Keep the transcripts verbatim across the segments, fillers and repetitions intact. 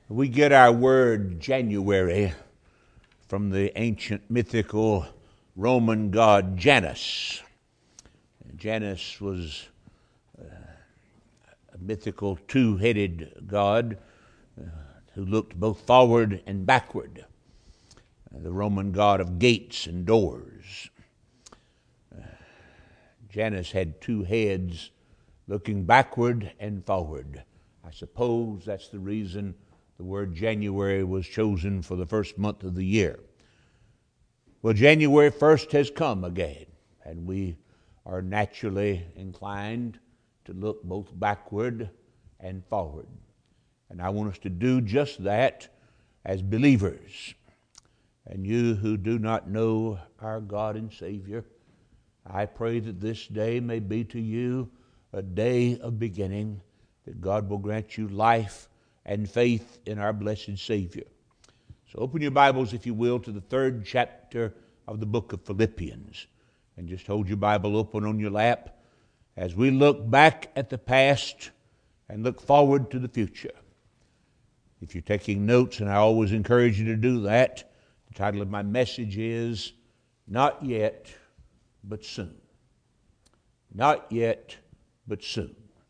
We get our word January from the ancient mythical Roman god Janus. Janus was a mythical two-headed god uh, who looked both forward and backward, uh, the Roman god of gates and doors. Uh, Janus had two heads looking backward and forward. I suppose that's the reason the word January was chosen for the first month of the year. Well, January first has come again, and we are naturally inclined to look both backward and forward. And I want us to do just that as believers. And you who do not know our God and Savior, I pray that this day may be to you a day of beginning, that God will grant you life and faith in our blessed Savior. So open your Bibles, if you will, to the third chapter of the book of Philippians. And just hold your Bible open on your lap as we look back at the past and look forward to the future. If you're taking notes, and I always encourage you to do that, the title of my message is, Not Yet, But Soon. Not yet, but soon.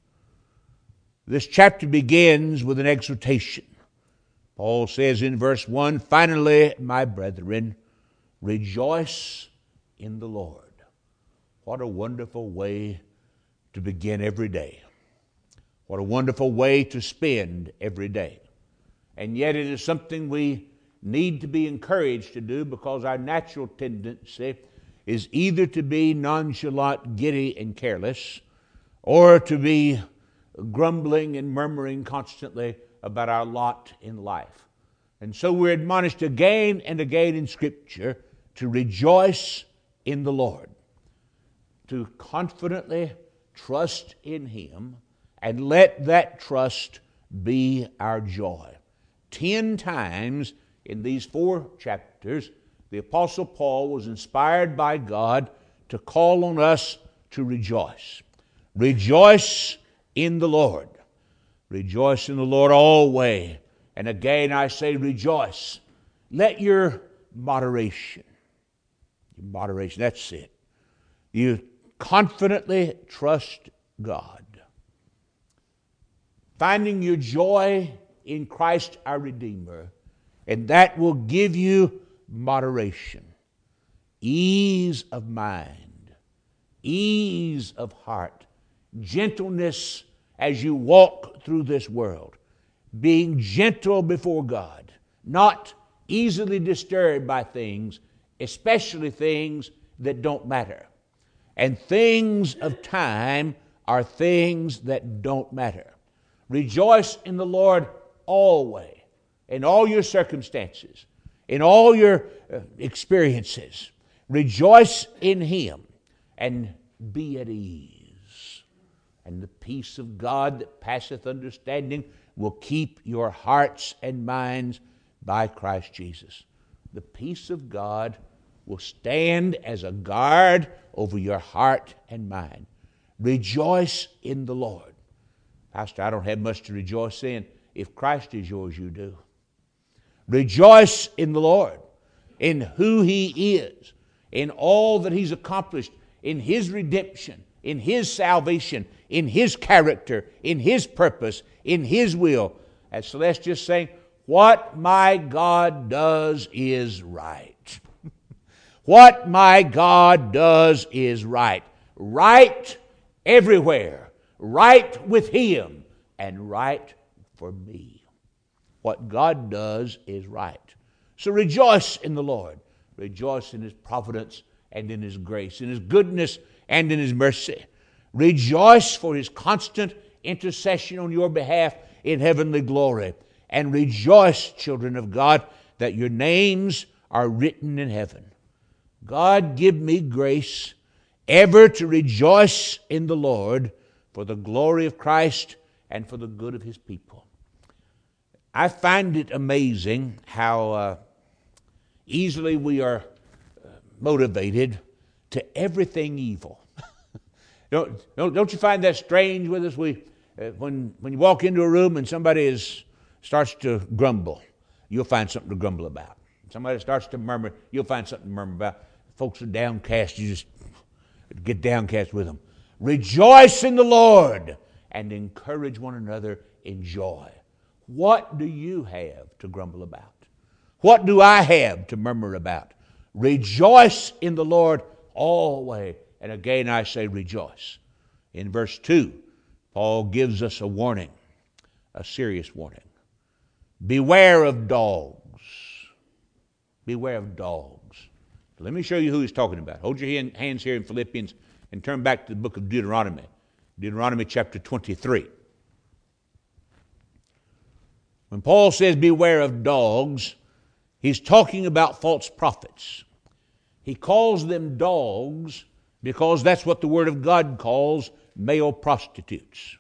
This chapter begins with an exhortation. Paul says in verse one, "Finally, my brethren, rejoice in the Lord." What a wonderful way to begin every day. What a wonderful way to spend every day. And yet it is something we need to be encouraged to do, because our natural tendency is either to be nonchalant, giddy, and careless, or to be grumbling and murmuring constantly about our lot in life. And so we're admonished again and again in Scripture to rejoice in the Lord, to confidently trust in Him, and let that trust be our joy. Ten times in these four chapters, the Apostle Paul was inspired by God to call on us to rejoice. Rejoice in the Lord. Rejoice in the Lord always. And again I say rejoice. Let your moderation, your moderation, that's it. You confidently trust God. Finding your joy in Christ our Redeemer, and that will give you moderation, ease of mind, ease of heart, gentleness as you walk through this world, being gentle before God, not easily disturbed by things, especially things that don't matter. And things of time are things that don't matter. Rejoice in the Lord always, in all your circumstances, in all your uh, experiences. Rejoice in Him and be at ease. And the peace of God that passeth understanding will keep your hearts and minds by Christ Jesus. The peace of God will stand as a guard over your heart and mind. Rejoice in the Lord. Pastor, I don't have much to rejoice in. If Christ is yours, you do. Rejoice in the Lord, in who He is, in all that He's accomplished, in His redemption, in His salvation, in His character, in His purpose, in His will. As Celeste just saying, what my God does is right. What my God does is right. Right everywhere. Right with Him. And right for me. What God does is right. So rejoice in the Lord. Rejoice in His providence and in His grace, in His goodness and in His mercy. Rejoice for His constant intercession on your behalf in heavenly glory. And rejoice, children of God, that your names are written in heaven. God, give me grace ever to rejoice in the Lord for the glory of Christ and for the good of His people. I find it amazing how uh, easily we are uh, motivated to everything evil. don't, don't, don't you find that strange with us? We, uh, when, when you walk into a room and somebody is starts to grumble, you'll find something to grumble about. Somebody starts to murmur, you'll find something to murmur about. Folks are downcast, you just get downcast with them. Rejoice in the Lord and encourage one another in joy. What do you have to grumble about? What do I have to murmur about? Rejoice in the Lord always. And again I say rejoice. In verse two, Paul gives us a warning, a serious warning. Beware of dogs. Beware of dogs. Let me show you who he's talking about. Hold your hands here in Philippians and turn back to the book of Deuteronomy. Deuteronomy chapter twenty-three. When Paul says beware of dogs, he's talking about false prophets. He calls them dogs because that's what the Word of God calls male prostitutes.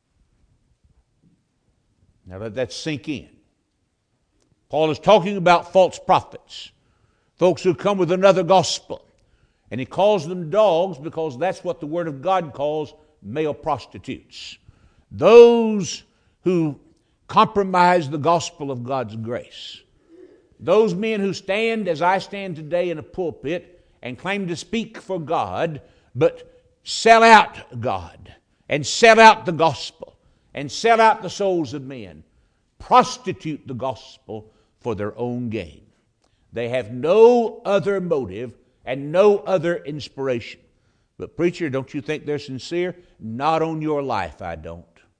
Now let that sink in. Paul is talking about false prophets, folks who come with another gospel. And he calls them dogs because that's what the Word of God calls male prostitutes. Those who compromise the gospel of God's grace. Those men who stand as I stand today in a pulpit and claim to speak for God, but sell out God and sell out the gospel and sell out the souls of men, prostitute the gospel for their own gain. They have no other motive and no other inspiration. But preacher, don't you think they're sincere? Not on your life, I don't.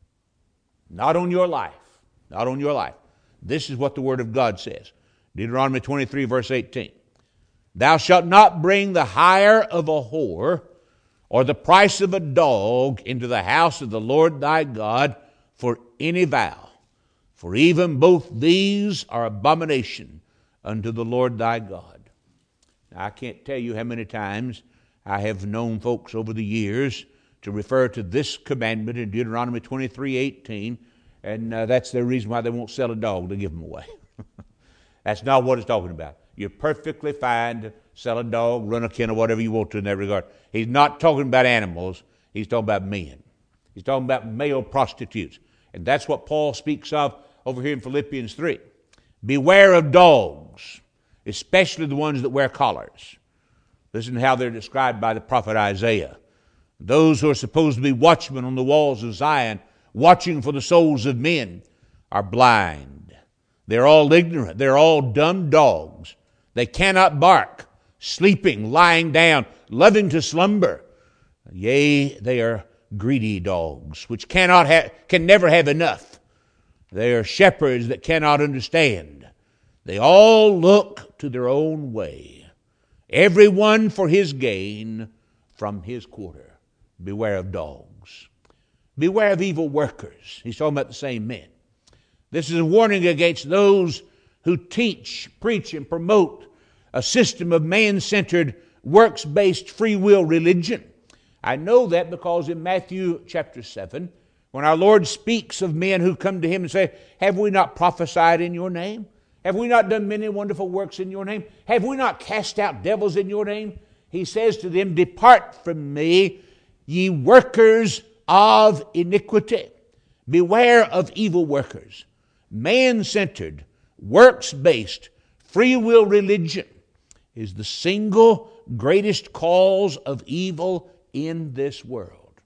Not on your life. Not on your life. This is what the Word of God says. Deuteronomy twenty-three, verse eighteen. Thou shalt not bring the hire of a whore or the price of a dog into the house of the Lord thy God for any vow. For even both these are abomination unto the Lord thy God. Now, I can't tell you how many times I have known folks over the years to refer to this commandment in Deuteronomy twenty-three, eighteen, and uh, that's the reason why they won't sell a dog to give them away. That's not what it's talking about. You're perfectly fine to sell a dog, run a kennel, whatever you want to in that regard. He's not talking about animals. He's talking about men. He's talking about male prostitutes. And that's what Paul speaks of over here in Philippians three. Beware of dogs, especially the ones that wear collars. Listen to how they're described by the prophet Isaiah. Those who are supposed to be watchmen on the walls of Zion, watching for the souls of men, are blind. They're all ignorant. They're all dumb dogs. They cannot bark, sleeping, lying down, loving to slumber. Yea, they are greedy dogs, which cannot have, can never have enough. They are shepherds that cannot understand. They all look to their own way, every one for his gain from his quarter. Beware of dogs. Beware of evil workers. He's talking about the same men. This is a warning against those who teach, preach, and promote a system of man-centered, works-based free will religion. I know that because in Matthew chapter seven, when our Lord speaks of men who come to him and say, have we not prophesied in your name? Have we not done many wonderful works in your name? Have we not cast out devils in your name? He says to them, depart from me, ye workers of iniquity. Beware of evil workers. Man-centered, works-based, free will religion is the single greatest cause of evil in this world.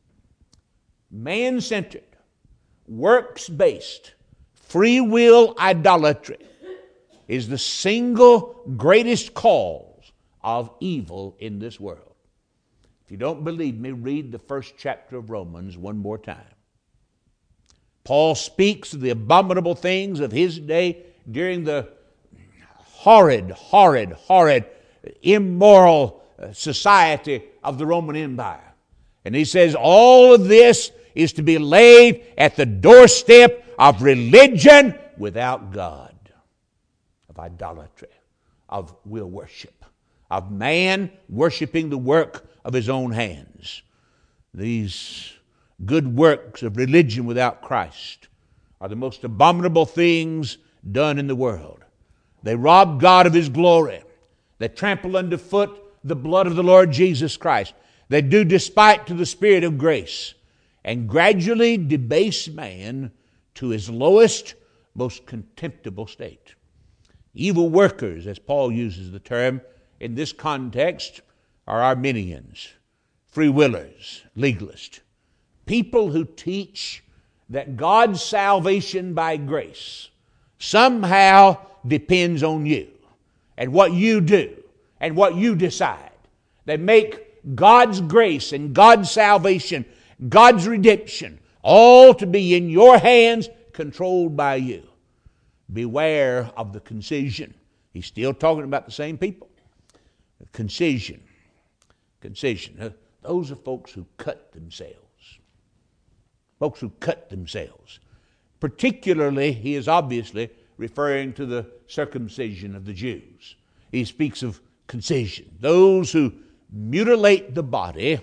Man-centered, works-based, free will idolatry is the single greatest cause of evil in this world. If you don't believe me, read the first chapter of Romans one more time. Paul speaks of the abominable things of his day during the horrid, horrid, horrid, immoral society of the Roman Empire. And he says all of this is to be laid at the doorstep of religion without God, of idolatry, of will worship, of man worshiping the work of his own hands. These good works of religion without Christ are the most abominable things done in the world. They rob God of his glory. They trample underfoot the blood of the Lord Jesus Christ. They do despite to the Spirit of grace and gradually debase man to his lowest, most contemptible state. Evil workers, as Paul uses the term in this context, are Arminians, free willers, legalists, people who teach that God's salvation by grace somehow depends on you and what you do and what you decide. They make God's grace and God's salvation, God's redemption, all to be in your hands, controlled by you. Beware of the concision. He's still talking about the same people. Concision. Concision. Those are folks who cut themselves. Folks who cut themselves. Particularly, he is obviously referring to the circumcision of the Jews. He speaks of concision. Those who mutilate the body,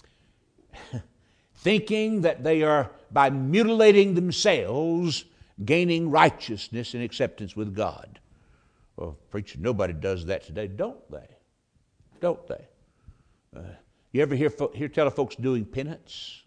thinking that they are, by mutilating themselves, gaining righteousness and acceptance with God. Well, preacher, nobody does that today, don't they? Don't they? Uh, you ever hear, fo- hear tell of folks doing penance?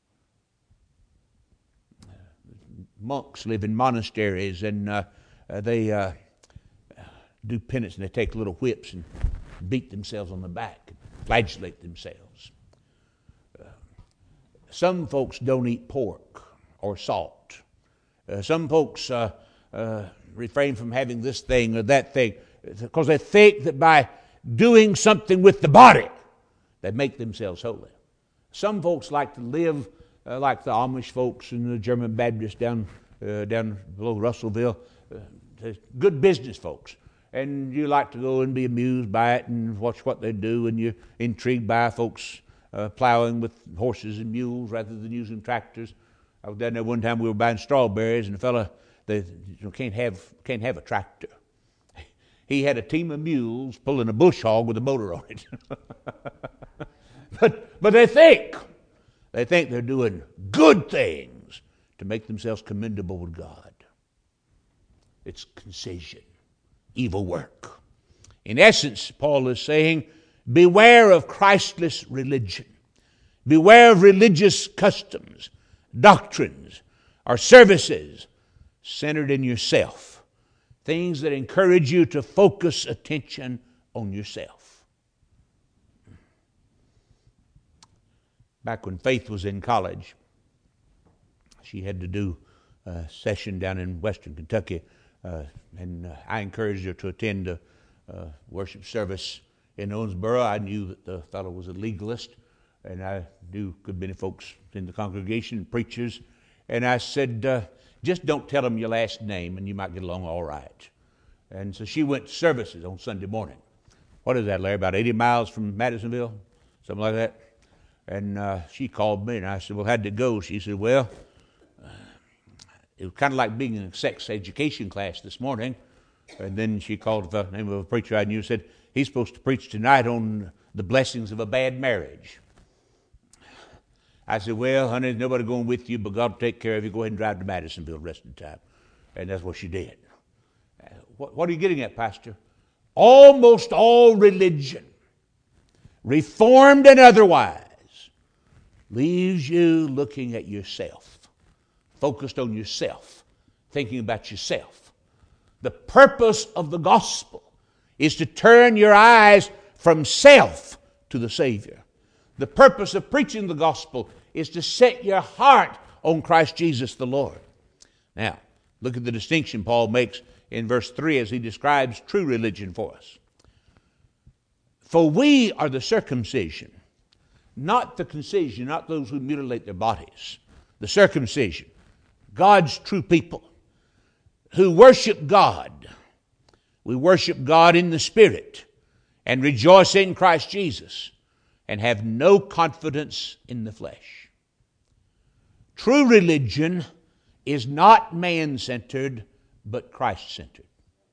Uh, monks live in monasteries, and uh, uh, they uh, do penance, and they take little whips and beat themselves on the back, and flagellate themselves. Uh, some folks don't eat pork or salt. Uh, some folks uh, uh, refrain from having this thing or that thing because they think that by doing something with the body, they make themselves holy. Some folks like to live uh, like the Amish folks and the German Baptists down uh, down below Russellville. Uh, good business folks. And you like to go and be amused by it and watch what they do, and you're intrigued by folks uh, plowing with horses and mules rather than using tractors. I was down there one time, we were buying strawberries, and a fella, they you know, can't have can't have a tractor. He had a team of mules pulling a bush hog with a motor on it. but but they think, they think they're doing good things to make themselves commendable with God. It's concision, evil work. In essence, Paul is saying, beware of Christless religion. Beware of religious customs, doctrines, or services centered in yourself. Things that encourage you to focus attention on yourself. Back when Faith was in college, she had to do a session down in Western Kentucky, uh, and uh, I encouraged her to attend a uh, worship service in Owensboro. I knew that the fellow was a legalist, and I knew good many folks in the congregation, preachers, and I said, uh, just don't tell them your last name and you might get along all right. And so she went to services on Sunday morning. What is that, Larry, about eighty miles from Madisonville? Something like that. And uh, she called me, and I said, well, how'd it go? She said, well, uh, it was kind of like being in a sex education class this morning. And then she called the name of a preacher I knew and said, he's supposed to preach tonight on the blessings of a bad marriage. I said, well, honey, there's nobody going with you, but God will take care of you. Go ahead and drive to Madisonville the rest of the time. And that's what she did. What, what are you getting at, Pastor? Almost all religion, reformed and otherwise, leaves you looking at yourself, focused on yourself, thinking about yourself. The purpose of the gospel is to turn your eyes from self to the Savior. The purpose of preaching the gospel is to set your heart on Christ Jesus the Lord. Now, look at the distinction Paul makes in verse three as he describes true religion for us. For we are the circumcision, not the concision, not those who mutilate their bodies. The circumcision, God's true people who worship God. We worship God in the Spirit and rejoice in Christ Jesus and have no confidence in the flesh. True religion is not man-centered, but Christ-centered.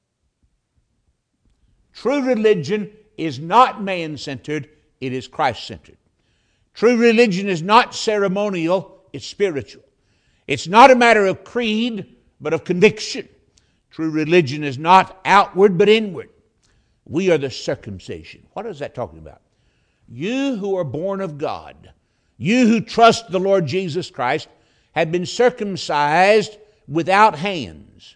True religion is not man-centered, it is Christ-centered. True religion is not ceremonial, it's spiritual. It's not a matter of creed, but of conviction. True religion is not outward, but inward. We are the circumcision. What is that talking about? You who are born of God, you who trust the Lord Jesus Christ, have been circumcised without hands.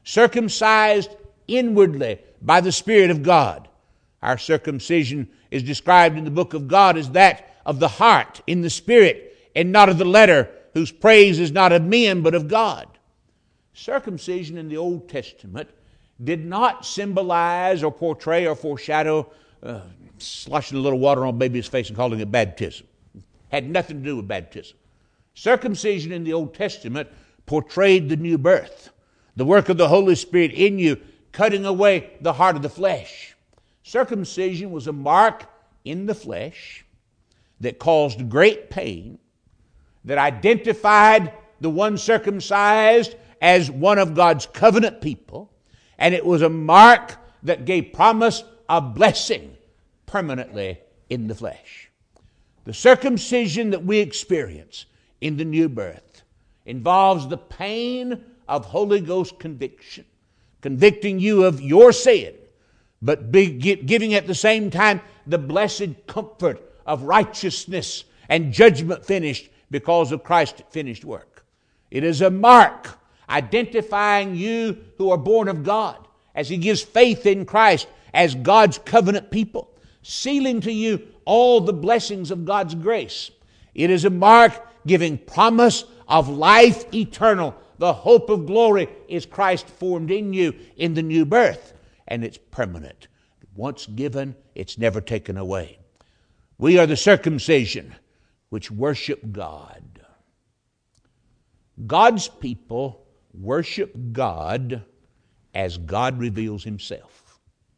circumcised inwardly by the Spirit of God. Our circumcision is described in the book of God as that of the heart, in the spirit, and not of the letter, whose praise is not of men but of God. Circumcision in the Old Testament did not symbolize or portray or foreshadow uh, sloshing a little water on a baby's face and calling it baptism. Had nothing to do with baptism. Circumcision in the Old Testament portrayed the new birth, the work of the Holy Spirit in you, cutting away the heart of the flesh. Circumcision was a mark in the flesh that caused great pain, that identified the one circumcised as one of God's covenant people, and it was a mark that gave promise of blessing permanently in the flesh. The circumcision that we experience in the new birth involves the pain of Holy Ghost conviction, convicting you of your sin, but be, giving at the same time the blessed comfort of righteousness and judgment finished because of Christ's finished work. It is a mark identifying you who are born of God as He gives faith in Christ as God's covenant people, sealing to you all the blessings of God's grace. It is a mark giving promise of life eternal. The hope of glory is Christ formed in you in the new birth, and it's permanent. Once given, it's never taken away. We are the circumcision which worship God. God's people worship God as God reveals Himself.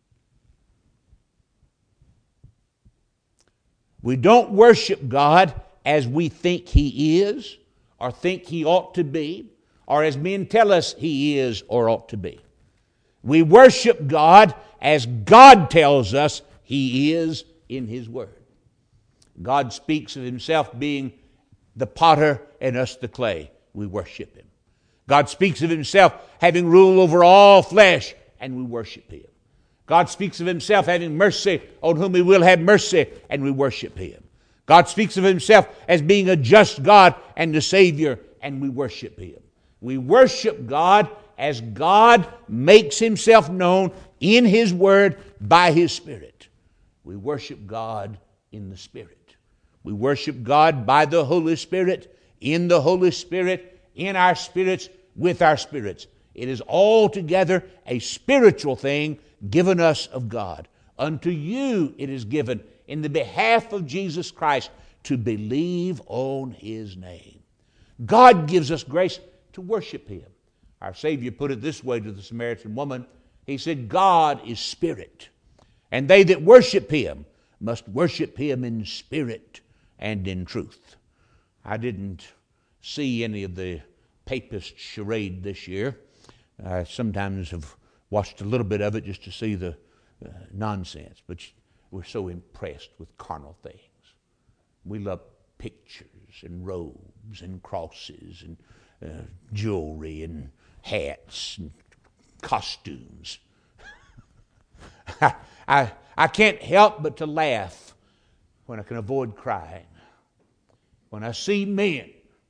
We don't worship God as we think He is, or think He ought to be, or as men tell us He is or ought to be. We worship God as God tells us He is in His Word. God speaks of Himself being the potter and us the clay. We worship Him. God speaks of Himself having rule over all flesh, and we worship Him. God speaks of Himself having mercy on whom He will have mercy, and we worship Him. God speaks of Himself as being a just God and the Savior, and we worship Him. We worship God as God makes Himself known in His Word by His Spirit. We worship God in the Spirit. We worship God by the Holy Spirit, in the Holy Spirit, in our spirits, with our spirits. It is altogether a spiritual thing given us of God. Unto you it is given in the behalf of Jesus Christ to believe on His name. God gives us grace to worship Him. Our Savior put it this way to the Samaritan woman. He said, God is spirit, and they that worship Him must worship Him in spirit and in truth. I didn't see any of the papist charade this year. I sometimes have watched a little bit of it just to see the uh, nonsense, but we're so impressed with carnal things. We love pictures and robes and crosses and uh, jewelry and hats and costumes. I, I, I can't help but to laugh when I can avoid crying. When I see men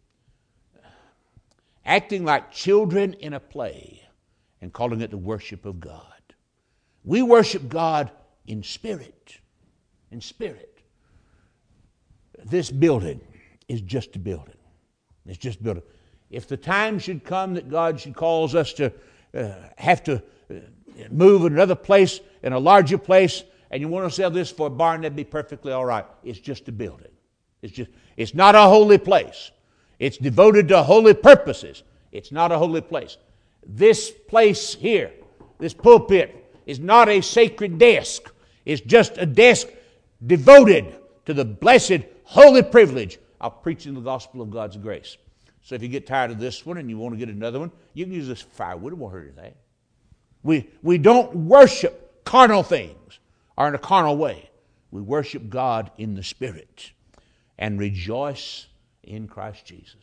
acting like children in a play and calling it the worship of God. We worship God in spirit. In spirit. This building is just a building. It's just a building. If the time should come that God should cause us to uh, have to uh, move in another place, in a larger place, and you want to sell this for a barn, that'd be perfectly all right. It's just a building. It's just, it's not a holy place. It's devoted to holy purposes. It's not a holy place. This place here, this pulpit, is not a sacred desk. It's just a desk devoted to the blessed, holy privilege of preaching the gospel of God's grace. So if you get tired of this one and you want to get another one, you can use this firewood. It won't hurt anything. We, we don't worship carnal things or in a carnal way. We worship God in the Spirit and rejoice in Christ Jesus.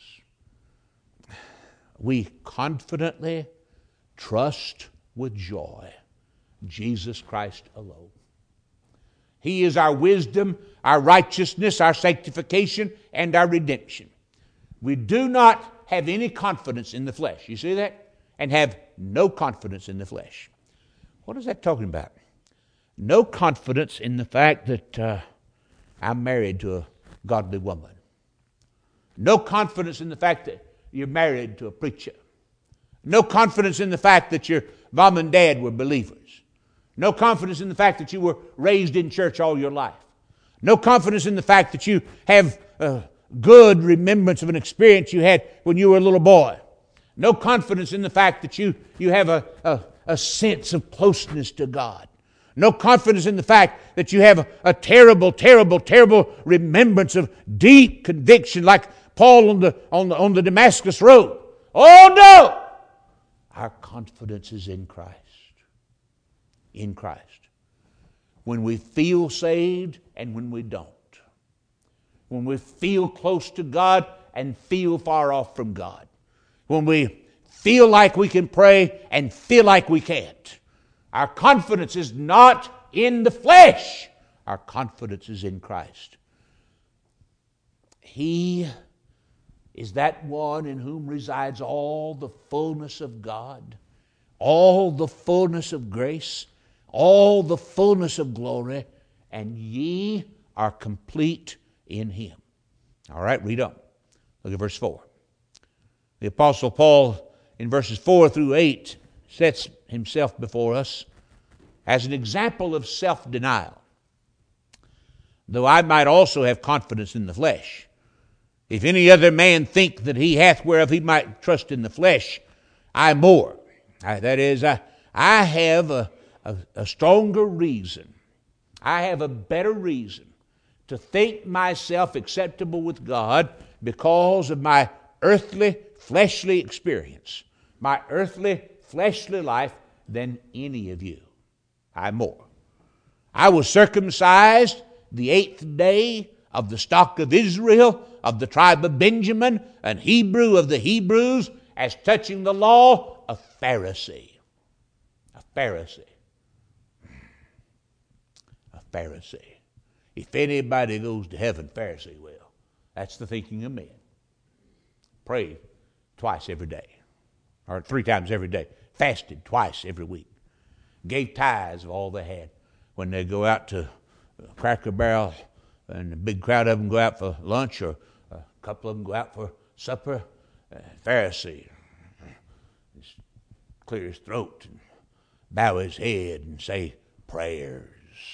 We confidently trust with joy Jesus Christ alone. He is our wisdom, our righteousness, our sanctification, and our redemption. We do not have any confidence in the flesh. You see that? And have no confidence in the flesh. What is that talking about? No confidence in the fact that uh, I'm married to a godly woman. No confidence in the fact that you're married to a preacher. No confidence in the fact that your mom and dad were believers. No confidence in the fact that you were raised in church all your life. No confidence in the fact that you have a good remembrance of an experience you had when you were a little boy. No confidence in the fact that you, you have a, a, a sense of closeness to God. No confidence in the fact that you have a, a terrible, terrible, terrible remembrance of deep conviction like Paul on the, on the, on the Damascus road. Oh no! Our confidence is in Christ. In Christ. When we feel saved and when we don't. When we feel close to God and feel far off from God. When we feel like we can pray and feel like we can't. Our confidence is not in the flesh. Our confidence is in Christ. He is that one in whom resides all the fullness of God, all the fullness of grace, all the fullness of glory, and ye are complete in Him. All right, read on. Look at verse four. The Apostle Paul, in verses four through eight, sets himself before us as an example of self-denial. Though I might also have confidence in the flesh. If any other man think that he hath whereof he might trust in the flesh, I more. I, that is, I, I have a, a, a stronger reason. I have a better reason to think myself acceptable with God because of my earthly, fleshly experience, my earthly, fleshly life than any of you. I more. I was circumcised the eighth day of the stock of Israel, of the tribe of Benjamin, an Hebrew of the Hebrews, as touching the law, a Pharisee. A Pharisee. A Pharisee. If anybody goes to heaven, Pharisee will. That's the thinking of men. Pray twice every day, or three times every day. Fasted twice every week. Gave tithes of all they had. When they go out to Cracker Barrel, and a big crowd of them go out for lunch, or a couple of them go out for supper, uh, Pharisee just clear his throat and bow his head and say prayers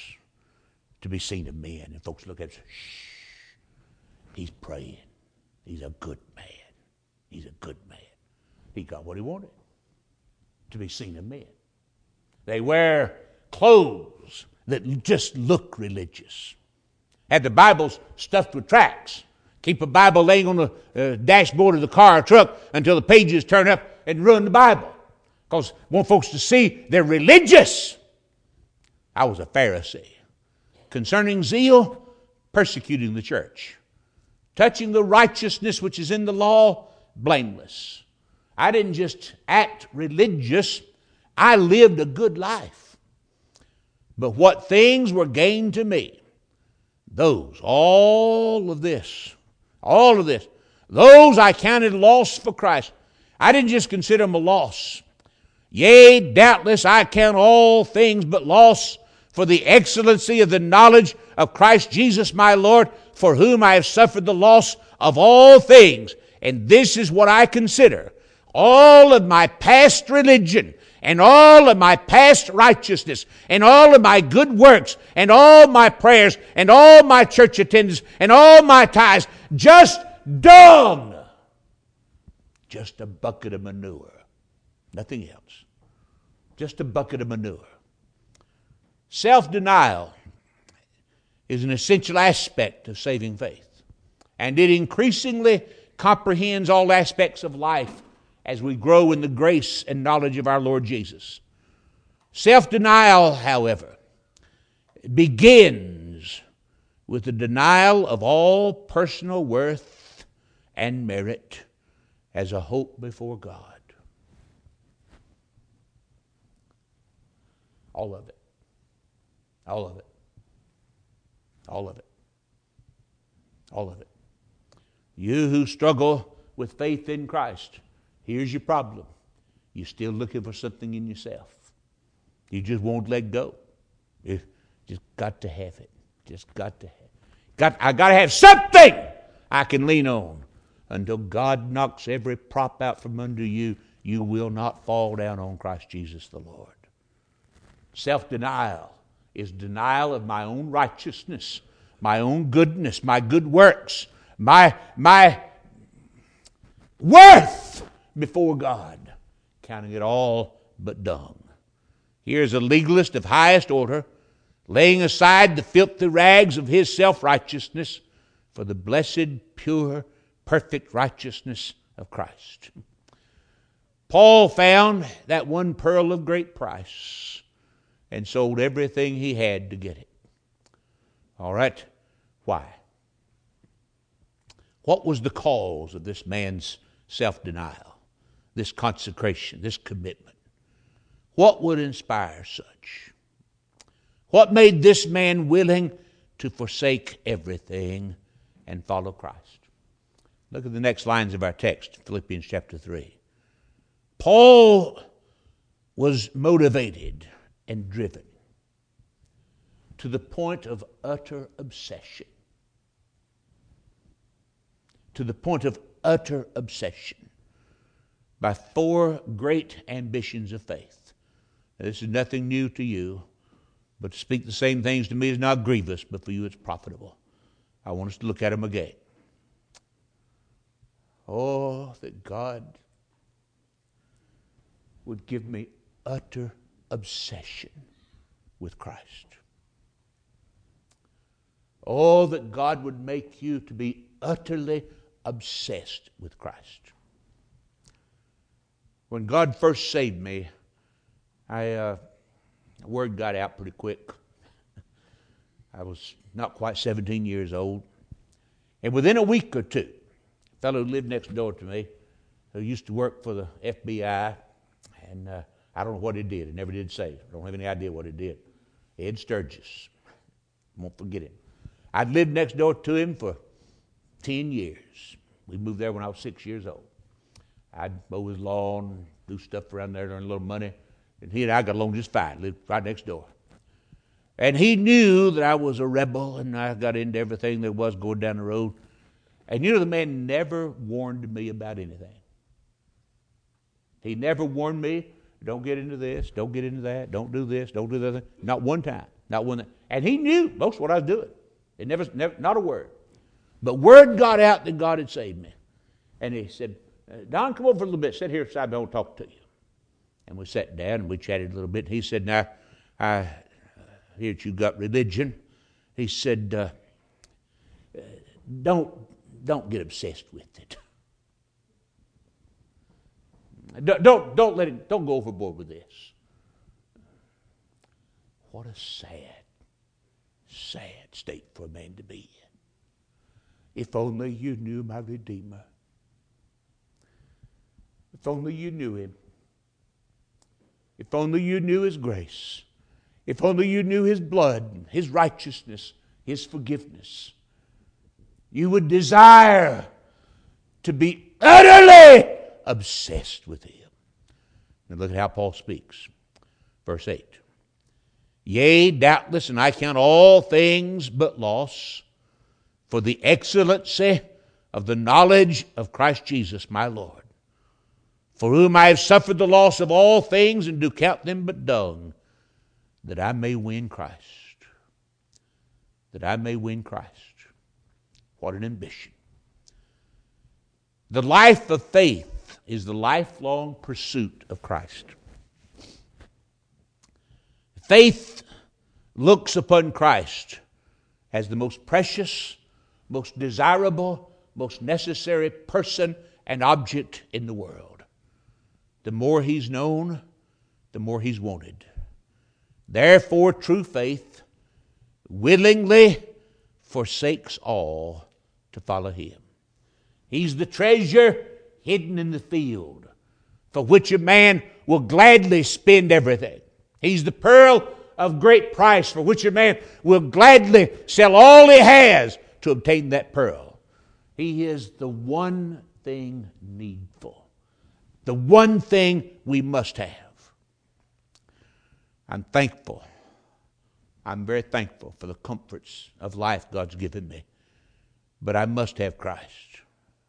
to be seen of men. And folks look at him and say, shh, he's praying. He's a good man. He's a good man. He got what he wanted, to be seen of men. They wear clothes that just look religious. Had the Bibles stuffed with tracts. Keep a Bible laying on the uh, dashboard of the car or truck until the pages turn up and ruin the Bible. Because want folks to see they're religious. I was a Pharisee. Concerning zeal, persecuting the church. Touching the righteousness which is in the law, blameless. I didn't just act religious. I lived a good life. But what things were gained to me, those, all of this, all of this, those I counted loss for Christ. I didn't just consider them a loss. Yea, doubtless I count all things but loss for the excellency of the knowledge of Christ Jesus my Lord, for whom I have suffered the loss of all things. And this is what I consider. All of my past religion, and all of my past righteousness, and all of my good works, and all my prayers, and all my church attendance, and all my tithes, just dung. Just a bucket of manure. Nothing else. Just a bucket of manure. Self-denial is an essential aspect of saving faith. And it increasingly comprehends all aspects of life as we grow in the grace and knowledge of our Lord Jesus. Self-denial, however, begins with the denial of all personal worth and merit as a hope before God. All of it. All of it. All of it. All of it. You who struggle with faith in Christ, here's your problem. You're still looking for something in yourself. You just won't let go. You just got to have it. Just got to have it. Got, I got to have something I can lean on. Until God knocks every prop out from under you, you will not fall down on Christ Jesus the Lord. Self-denial is denial of my own righteousness, my own goodness, my good works, my, my worth before God, counting it all but dung. Here's a legalist of highest order, laying aside the filthy rags of his self-righteousness for the blessed, pure, perfect righteousness of Christ. Paul found that one pearl of great price and sold everything he had to get it. All right, why? What was the cause of this man's self-denial, this consecration, this commitment? What would inspire such? What made this man willing to forsake everything and follow Christ? Look at the next lines of our text, Philippians chapter three. Paul was motivated and driven to the point of utter obsession. To the point of utter obsession by four great ambitions of faith. Now, this is nothing new to you, but to speak the same things to me is not grievous, but for you it's profitable. I want us to look at them again. Oh, that God would give me utter obsession with Christ. Oh, that God would make you to be utterly obsessed with Christ. When God first saved me, I uh, word got out pretty quick. I was not quite seventeen years old. And within a week or two, a fellow who lived next door to me, who used to work for the F B I, and uh, I don't know what he did. It never did say. I don't have any idea what he did. Ed Sturgis. Won't forget him. I'd lived next door to him for ten years. We moved there when I was six years old. I'd mow his lawn, do stuff around there, earn a little money. And he and I got along just fine, lived right next door. And he knew that I was a rebel, and I got into everything there was going down the road. And you know, the man never warned me about anything. He never warned me, don't get into this, don't get into that, don't do this, don't do that. Not one time, not one. And he knew most of what I was doing. It never, never, not a word. But word got out that God had saved me. And he said, Don, come over for a little bit. Sit here beside me, I want to talk to you. And we sat down and we chatted a little bit. He said, now, I hear that you got religion. He said, uh, don't, don't get obsessed with it. Don't, don't, don't let it, don't go overboard with this. What a sad, sad state for a man to be in. If only you knew my Redeemer. If only you knew him. If only you knew his grace. If only you knew his blood, his righteousness, his forgiveness. You would desire to be utterly obsessed with him. Now look at how Paul speaks. Verse eight. Yea, doubtless, and I count all things but loss for the excellency of the knowledge of Christ Jesus my Lord, for whom I have suffered the loss of all things, and do count them but dung, that I may win Christ. That I may win Christ. What an ambition. The life of faith is the lifelong pursuit of Christ. Faith looks upon Christ as the most precious, most desirable, most necessary person and object in the world. The more he's known, the more he's wanted. Therefore, true faith willingly forsakes all to follow him. He's the treasure hidden in the field, for which a man will gladly spend everything. He's the pearl of great price, for which a man will gladly sell all he has to obtain that pearl. He is the one thing needful, The one thing we must have. I'm thankful. I'm very thankful for the comforts of life God's given me. But I must have Christ.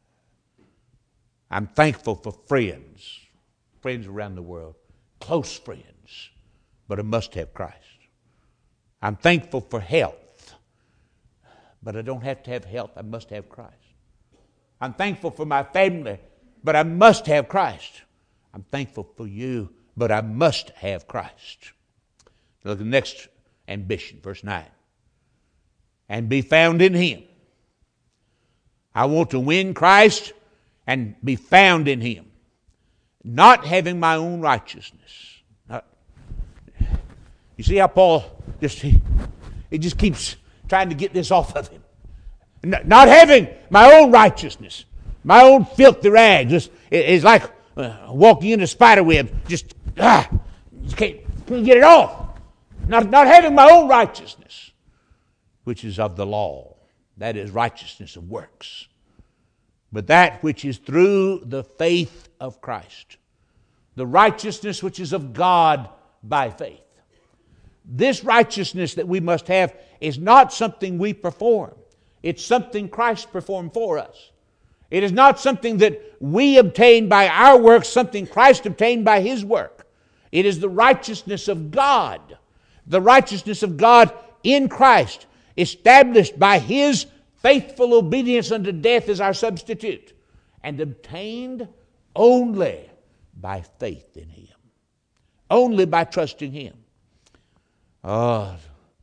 I'm thankful for friends, friends around the world, close friends, but I must have Christ. I'm thankful for health, but I don't have to have health. I must have Christ. I'm thankful for my family, but I must have Christ. I'm thankful for you, but I must have Christ. Look at the next ambition, verse nine. And be found in Him. I want to win Christ and be found in Him. Not having my own righteousness. Not, you see how Paul just, he, he just keeps trying to get this off of him. Not having my own righteousness, my own filthy rags. It's, it's like uh, walking into a spider web. Just, ah, just can't, can't get it off. Not, not having my own righteousness, which is of the law. That is righteousness of works. But that which is through the faith of Christ. The righteousness which is of God by faith. This righteousness that we must have is not something we perform. It's something Christ performed for us. It is not something that we obtain by our works, something Christ obtained by His work. It is the righteousness of God. The righteousness of God in Christ, established by His faithful obedience unto death as our substitute, and obtained only by faith in Him. Only by trusting Him. Oh,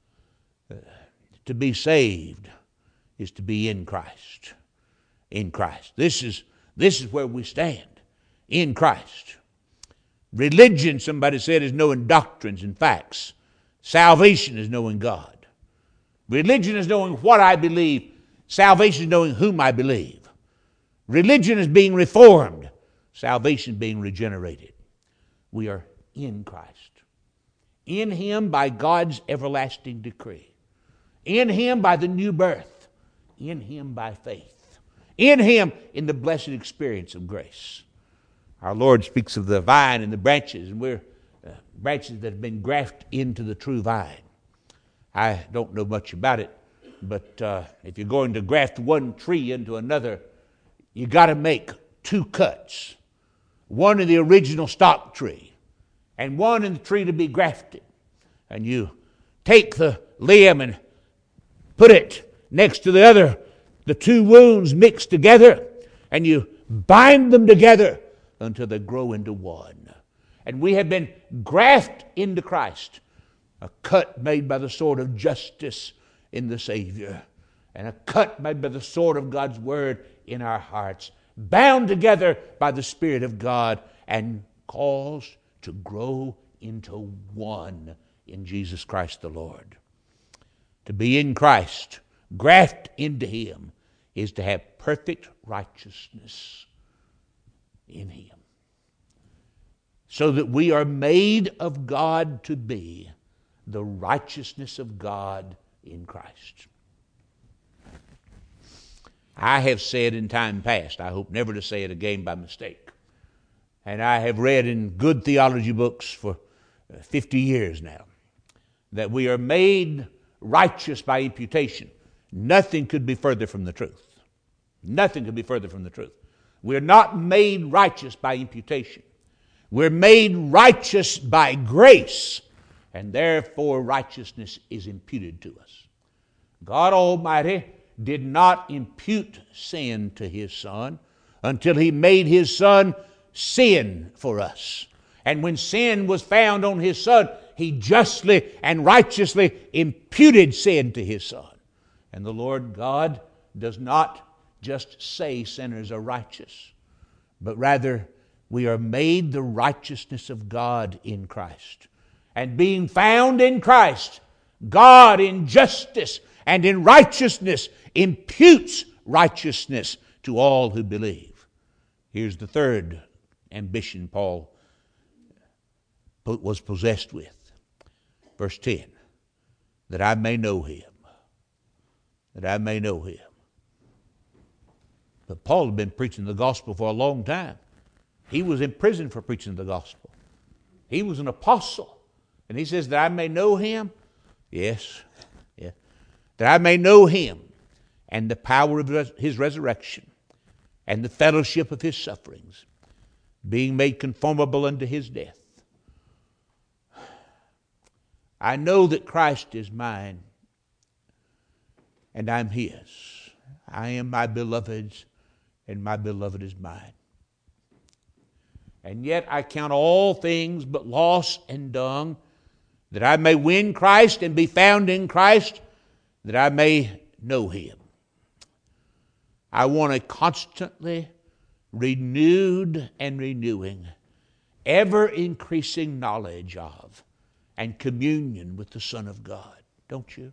to be saved is to be in Christ. In Christ. This is, this is where we stand. In Christ. Religion, somebody said, is knowing doctrines and facts. Salvation is knowing God. Religion is knowing what I believe. Salvation is knowing whom I believe. Religion is being reformed. Salvation being regenerated. We are in Christ. In Him by God's everlasting decree. In Him by the new birth. In Him by faith. In Him in the blessed experience of grace. Our Lord speaks of the vine and the branches, and we're uh, branches that have been grafted into the true vine. I don't know much about it, but uh, if you're going to graft one tree into another, you got to make two cuts. One in the original stock tree, and one in the tree to be grafted. And you take the limb and put it next to the other, the two wounds mixed together, and you bind them together until they grow into one. And we have been grafted into Christ, a cut made by the sword of justice in the Savior, and a cut made by the sword of God's Word in our hearts, bound together by the Spirit of God, and caused to grow into one in Jesus Christ the Lord. To be in Christ, graft into Him, is to have perfect righteousness in Him. So that we are made of God to be the righteousness of God in Christ. I have said in time past, I hope never to say it again by mistake, and I have read in good theology books for fifty years now, that we are made righteous by imputation. Nothing could be further from the truth. Nothing could be further from the truth. We're not made righteous by imputation. We're made righteous by grace, and therefore righteousness is imputed to us. God Almighty did not impute sin to His Son until He made His Son sin for us. And when sin was found on His Son, He justly and righteously imputed sin to His Son. And the Lord God does not just say sinners are righteous, but rather we are made the righteousness of God in Christ. And being found in Christ, God in justice and in righteousness imputes righteousness to all who believe. Here's the third ambition Paul was possessed with. Verse ten, that I may know Him. That I may know Him. But Paul had been preaching the gospel for a long time. He was in prison for preaching the gospel. He was an apostle. And he says that I may know him. Yes. Yeah. That I may know him and the power of his resurrection and the fellowship of his sufferings, being made conformable unto his death. I know that Christ is mine and I'm his. I am my beloved's and my beloved is mine. And yet I count all things but loss and dung, that I may win Christ and be found in Christ, that I may know him. I want a constantly renewed and renewing, ever increasing knowledge of and communion with the Son of God. Don't you?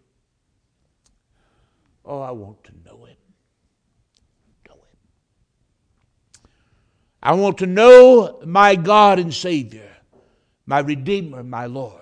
Oh, I want to know him. Know him. I want to know my God and Savior, my Redeemer, my Lord.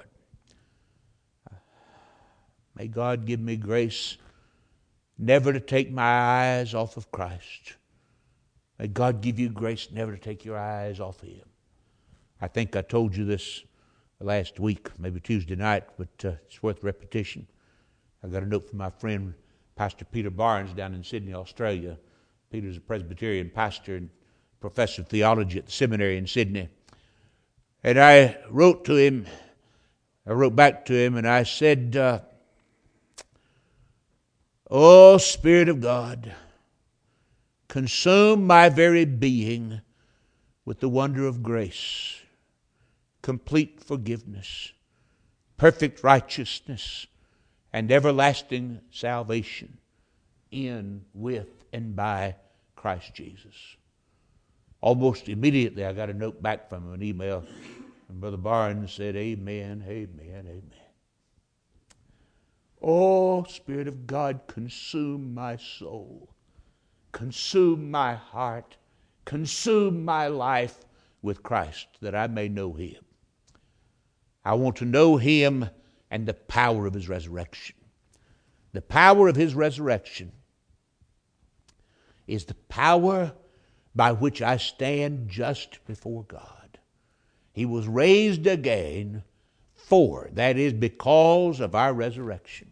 May God give me grace never to take my eyes off of Christ. May God give you grace never to take your eyes off of him. I think I told you this last week, maybe Tuesday night, but uh, it's worth repetition. I got a note from my friend, Pastor Peter Barnes, down in Sydney, Australia. Peter's a Presbyterian pastor and professor of theology at the seminary in Sydney. And I wrote to him, I wrote back to him, and I said, uh, "Oh, Spirit of God, consume my very being with the wonder of grace, complete forgiveness, perfect righteousness, and everlasting salvation in, with, and by Christ Jesus." Almost immediately I got a note back from him, an email, and Brother Barnes said, "Amen, amen, amen." Oh, Spirit of God, consume my soul, consume my heart, consume my life with Christ, that I may know him. I want to know him and the power of his resurrection. The power of his resurrection is the power by which I stand just before God. He was raised again for, that is, because of our resurrection.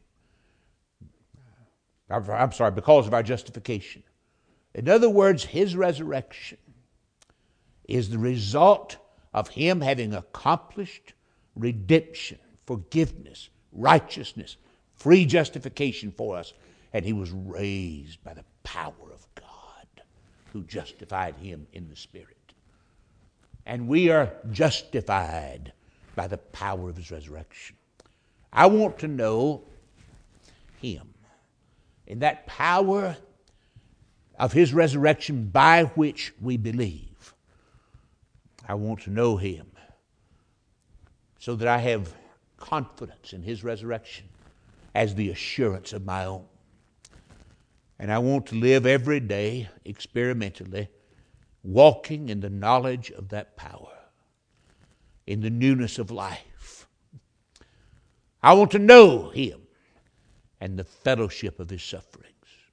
I'm sorry, because of our justification. In other words, his resurrection is the result of him having accomplished redemption, forgiveness, righteousness, free justification for us. And he was raised by the power of God, who justified him in the Spirit. And we are justified by the power of his resurrection. I want to know him. In that power of his resurrection by which we believe, I want to know him so that I have confidence in his resurrection as the assurance of my own. And I want to live every day experimentally, walking in the knowledge of that power, in the newness of life. I want to know him and the fellowship of his sufferings.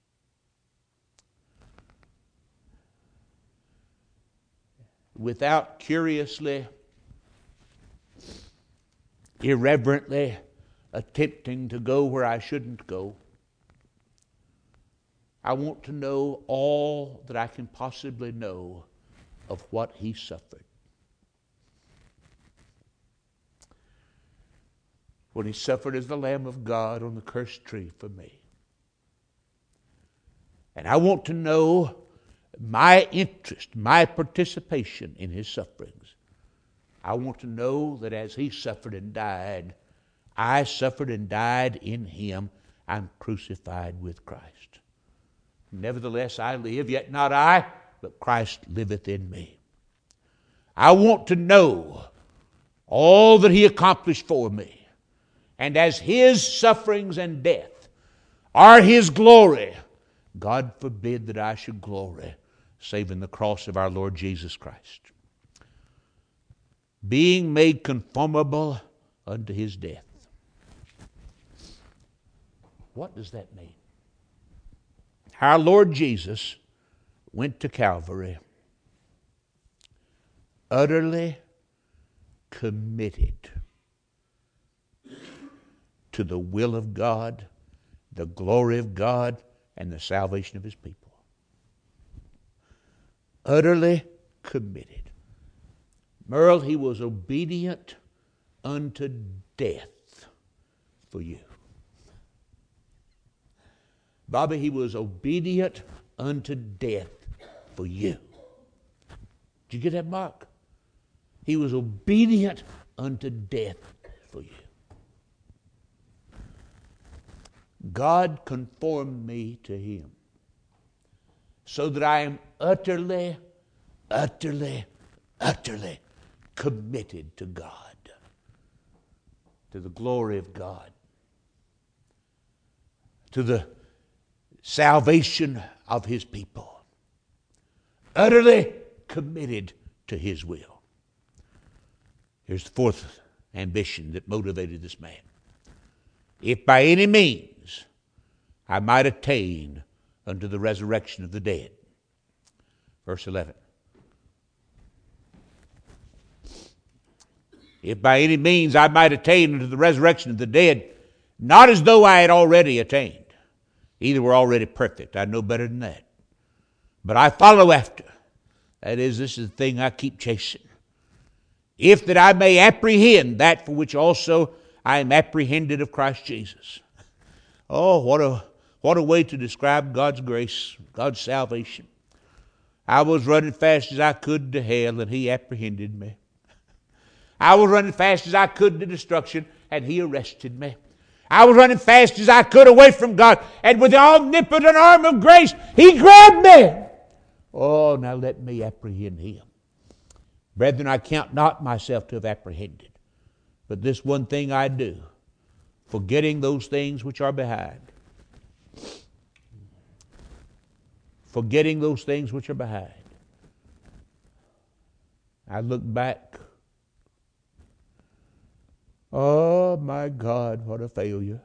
Without curiously, irreverently attempting to go where I shouldn't go, I want to know all that I can possibly know of what he suffered. When he suffered as the Lamb of God on the cursed tree for me. And I want to know my interest, my participation in his sufferings. I want to know that as he suffered and died, I suffered and died in him. I'm crucified with Christ. Nevertheless I live, yet not I, but Christ liveth in me. I want to know all that he accomplished for me. And as his sufferings and death are his glory, God forbid that I should glory save in the cross of our Lord Jesus Christ. Being made conformable unto his death. What does that mean? Our Lord Jesus went to Calvary utterly committed to the will of God, the glory of God, and the salvation of His people. Utterly committed. Merle, he was obedient unto death for you. Bobby, he was obedient unto death for you. Did you get that, Mark? He was obedient unto death for you. God conformed me to Him so that I am utterly, utterly, utterly committed to God, to the glory of God, to the salvation of His people. Utterly committed to His will. Here's the fourth ambition that motivated this man. If by any means I might attain unto the resurrection of the dead. Verse eleven. If by any means I might attain unto the resurrection of the dead, not as though I had already attained. Either were already perfect. I know better than that. But I follow after. That is, this is the thing I keep chasing. If that I may apprehend that for which also I am apprehended of Christ Jesus. Oh, what a what a way to describe God's grace, God's salvation. I was running fast as I could to hell, and He apprehended me. I was running fast as I could to destruction, and He arrested me. I was running fast as I could away from God, and with the omnipotent arm of grace, He grabbed me. Oh, now let me apprehend Him. Brethren, I count not myself to have apprehended, but this one thing I do, forgetting those things which are behind. Forgetting those things which are behind. I look back. Oh, my God, what a failure.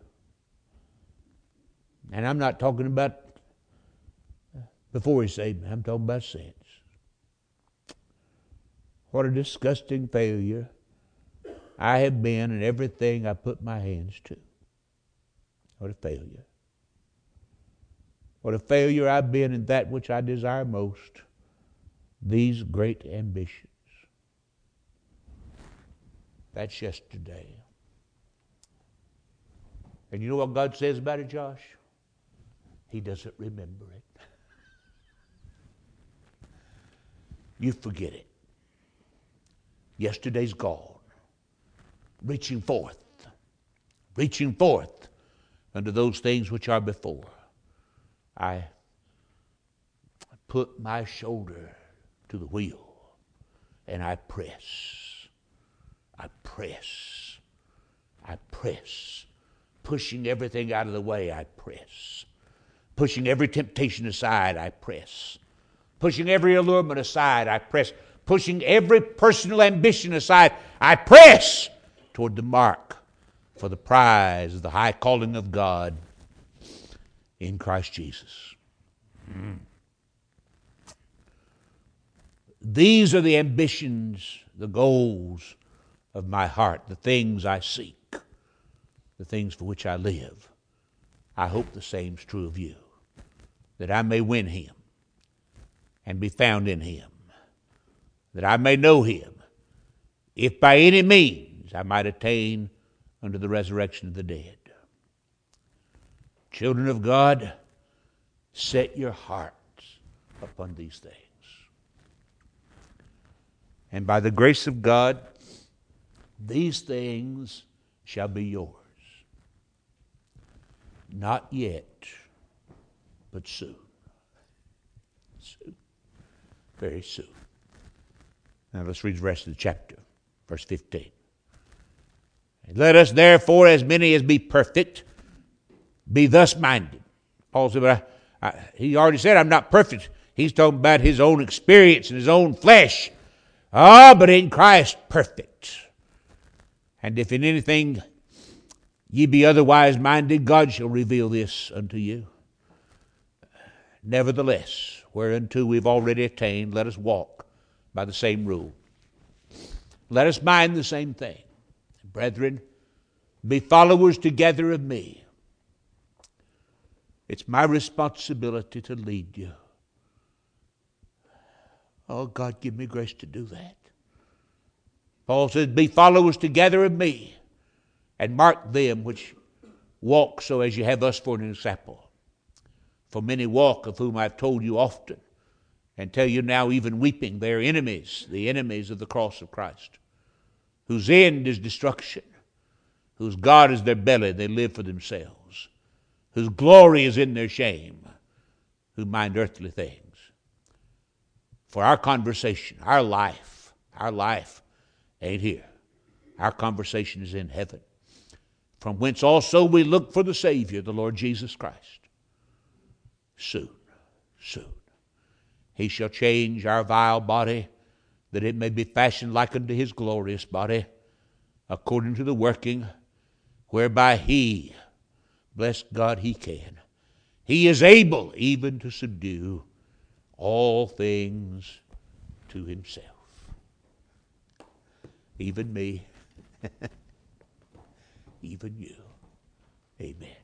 And I'm not talking about before He saved me. I'm talking about since. What a disgusting failure I have been in everything I put my hands to. What a failure. What a failure I've been in that which I desire most, these great ambitions. That's yesterday. And you know what God says about it, Josh? He doesn't remember it. You forget it. Yesterday's gone. Reaching forth. Reaching forth unto those things which are before. I put my shoulder to the wheel and I press. I press. I press. Pushing everything out of the way, I press. Pushing every temptation aside, I press. Pushing every allurement aside, I press. Pushing every personal ambition aside, I press toward the mark for the prize of the high calling of God in Christ Jesus. Mm. These are the ambitions, the goals of my heart, the things I seek, the things for which I live. I hope the same's true of you, that I may win Him and be found in Him, that I may know Him, if by any means I might attain unto the resurrection of the dead. Children of God, set your hearts upon these things. And by the grace of God, these things shall be yours. Not yet, but soon. Soon. Very soon. Now let's read the rest of the chapter, verse fifteen. And let us therefore, as many as be perfect, be thus minded. Paul said, but I, I, he already said I'm not perfect. He's talking about his own experience and his own flesh. Ah, but in Christ perfect. And if in anything ye be otherwise minded, God shall reveal this unto you. Nevertheless, whereunto we've already attained, let us walk by the same rule. Let us mind the same thing. Brethren, be followers together of me. It's my responsibility to lead you. Oh, God, give me grace to do that. Paul says, be followers together of me, and mark them which walk so as you have us for an example. For many walk, of whom I've told you often, and tell you now even weeping, they are enemies, the enemies of the cross of Christ, whose end is destruction, whose God is their belly, they live for themselves, whose glory is in their shame, who mind earthly things. For our conversation, our life, our life ain't here. Our conversation is in heaven, from whence also we look for the Savior, the Lord Jesus Christ. Soon, soon, he shall change our vile body, that it may be fashioned like unto his glorious body, according to the working whereby he, bless God, he can. He is able even to subdue all things to himself. Even me, even you. Amen.